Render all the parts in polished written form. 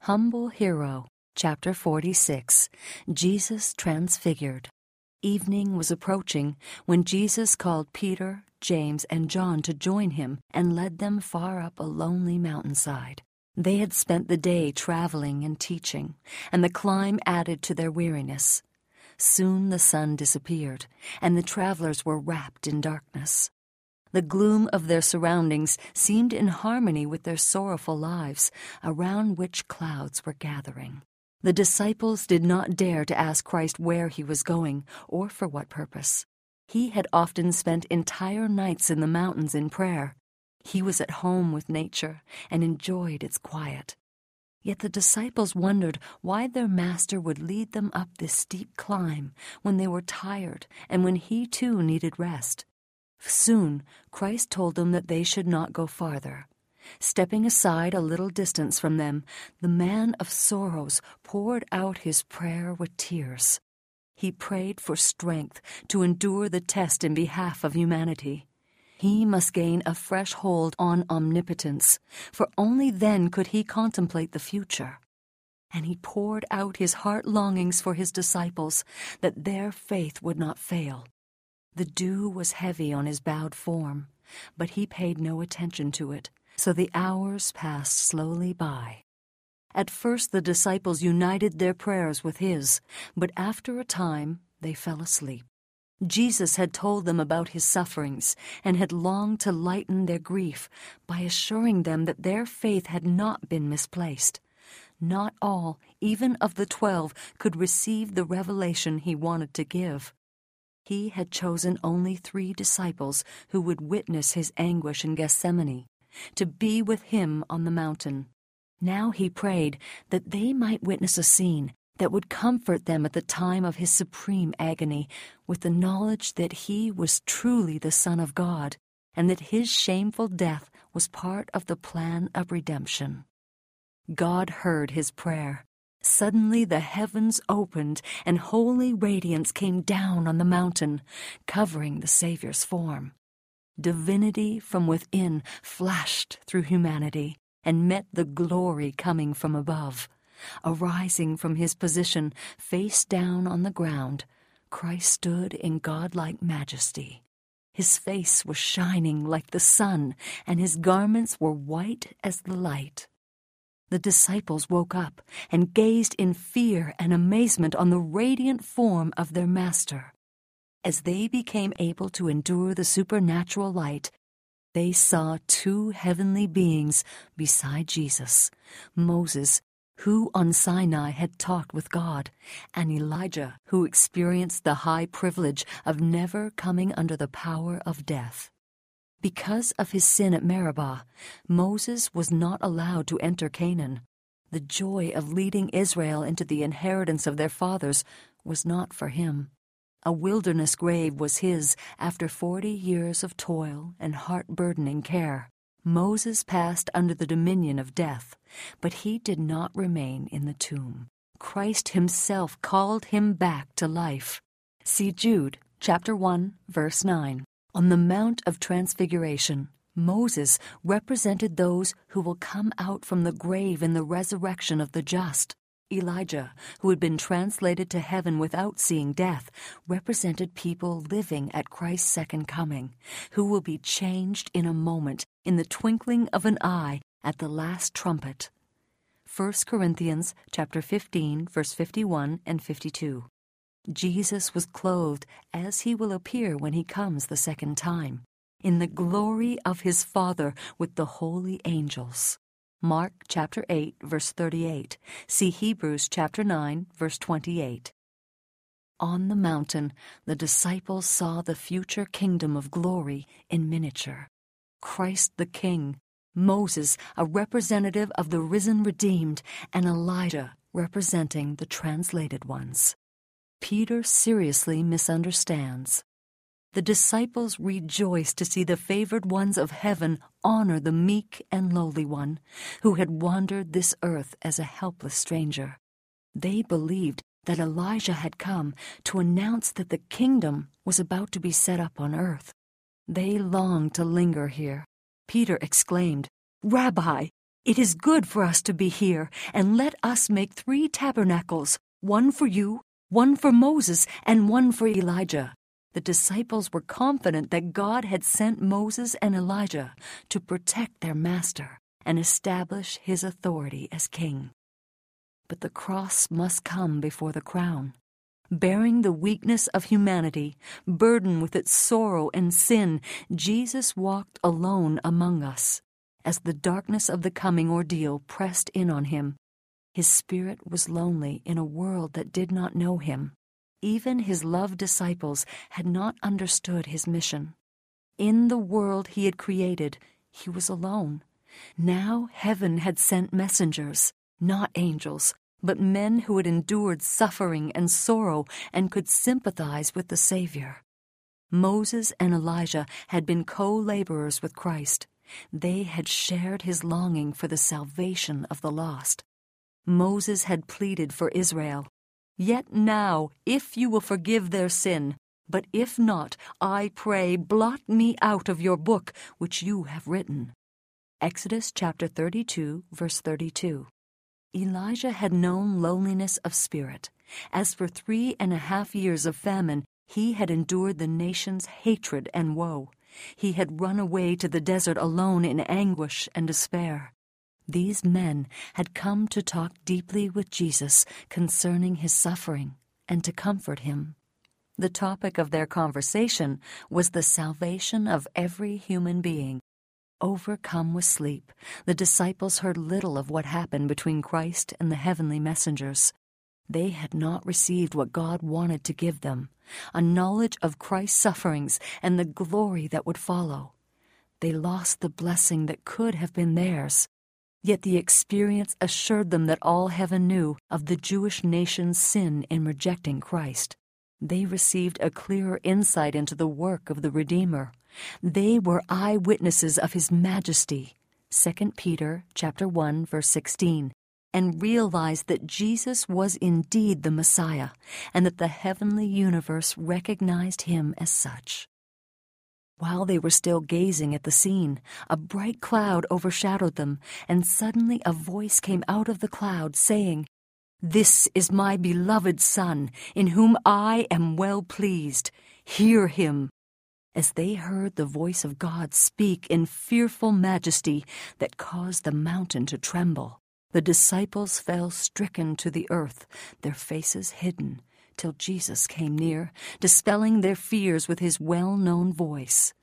Humble Hero, Chapter 46, Jesus Transfigured. Evening was approaching when Jesus called Peter, James, and John to join him and led them far up a lonely mountainside. They had spent the day traveling and teaching, and the climb added to their weariness. Soon the sun disappeared, and the travelers were wrapped in darkness. The gloom of their surroundings seemed in harmony with their sorrowful lives, around which clouds were gathering. The disciples did not dare to ask Christ where he was going or for what purpose. He had often spent entire nights in the mountains in prayer. He was at home with nature and enjoyed its quiet. Yet the disciples wondered why their master would lead them up this steep climb when they were tired and when he too needed rest. Soon, Christ told them that they should not go farther. Stepping aside a little distance from them, the man of sorrows poured out his prayer with tears. He prayed for strength to endure the test in behalf of humanity. He must gain a fresh hold on omnipotence, for only then could he contemplate the future. And he poured out his heart longings for his disciples, that their faith would not fail. The dew was heavy on his bowed form, but he paid no attention to it, so the hours passed slowly by. At first the disciples united their prayers with his, but after a time they fell asleep. Jesus had told them about his sufferings and had longed to lighten their grief by assuring them that their faith had not been misplaced. Not all, even of the 12, could receive the revelation he wanted to give. He had chosen only 3 disciples who would witness his anguish in Gethsemane, to be with him on the mountain. Now he prayed that they might witness a scene that would comfort them at the time of his supreme agony, with the knowledge that he was truly the Son of God, and that his shameful death was part of the plan of redemption. God heard his prayer. Suddenly the heavens opened, and holy radiance came down on the mountain, covering the Savior's form. Divinity from within flashed through humanity and met the glory coming from above. Arising from his position, face down on the ground, Christ stood in godlike majesty. His face was shining like the sun, and his garments were white as the light. The disciples woke up and gazed in fear and amazement on the radiant form of their master. As they became able to endure the supernatural light, they saw 2 heavenly beings beside Jesus, Moses, who on Sinai had talked with God, and Elijah, who experienced the high privilege of never coming under the power of death. Because of his sin at Meribah, Moses was not allowed to enter Canaan. The joy of leading Israel into the inheritance of their fathers was not for him. A wilderness grave was his after 40 years of toil and heart-burdening care. Moses passed under the dominion of death, but he did not remain in the tomb. Christ himself called him back to life. See Jude, chapter 1, verse 9. On the Mount of Transfiguration, Moses represented those who will come out from the grave in the resurrection of the just. Elijah, who had been translated to heaven without seeing death, represented people living at Christ's second coming, who will be changed in a moment, in the twinkling of an eye, at the last trumpet. 1 Corinthians chapter 15, verse 51 and 52. Jesus was clothed as he will appear when he comes the second time, in the glory of his Father with the holy angels. Mark chapter 8, verse 38. See Hebrews chapter 9, verse 28. On the mountain, the disciples saw the future kingdom of glory in miniature. Christ the King, Moses, a representative of the risen redeemed, and Elijah, representing the translated ones. Peter seriously misunderstands. The disciples rejoiced to see the favored ones of heaven honor the meek and lowly one, who had wandered this earth as a helpless stranger. They believed that Elijah had come to announce that the kingdom was about to be set up on earth. They longed to linger here. Peter exclaimed, "Rabbi, "It is good for us to be here, and let us make 3 tabernacles, one for you, one for Moses, and one for Elijah." The disciples were confident that God had sent Moses and Elijah to protect their master and establish his authority as king. But the cross must come before the crown. Bearing the weakness of humanity, burdened with its sorrow and sin, Jesus walked alone among us. As the darkness of the coming ordeal pressed in on him, his spirit was lonely in a world that did not know him. Even his loved disciples had not understood his mission. In the world he had created, he was alone. Now heaven had sent messengers, not angels, but men who had endured suffering and sorrow and could sympathize with the Savior. Moses and Elijah had been co-laborers with Christ. They had shared his longing for the salvation of the lost. Moses had pleaded for Israel, "Yet now, if you will forgive their sin, but if not, I pray, blot me out of your book which you have written." Exodus chapter 32, verse 32. Elijah had known loneliness of spirit. As for 3.5 years of famine, he had endured the nation's hatred and woe. He had run away to the desert alone in anguish and despair. These men had come to talk deeply with Jesus concerning his suffering and to comfort him. The topic of their conversation was the salvation of every human being. Overcome with sleep, the disciples heard little of what happened between Christ and the heavenly messengers. They had not received what God wanted to give them, a knowledge of Christ's sufferings and the glory that would follow. They lost the blessing that could have been theirs. Yet the experience assured them that all heaven knew of the Jewish nation's sin in rejecting Christ. They received a clearer insight into the work of the Redeemer. They were eyewitnesses of his majesty, 2 Peter chapter 1, verse 16, and realized that Jesus was indeed the Messiah and that the heavenly universe recognized him as such. While they were still gazing at the scene, a bright cloud overshadowed them, and suddenly a voice came out of the cloud saying, "This is my beloved Son, in whom I am well pleased. Hear him." As they heard the voice of God speak in fearful majesty that caused the mountain to tremble, the disciples fell stricken to the earth, their faces hidden, till Jesus came near, dispelling their fears with his well-known voice.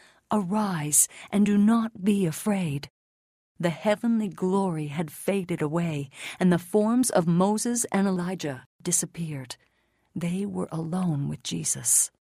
"Arise, and do not be afraid." The heavenly glory had faded away, and the forms of Moses and Elijah disappeared. They were alone with Jesus.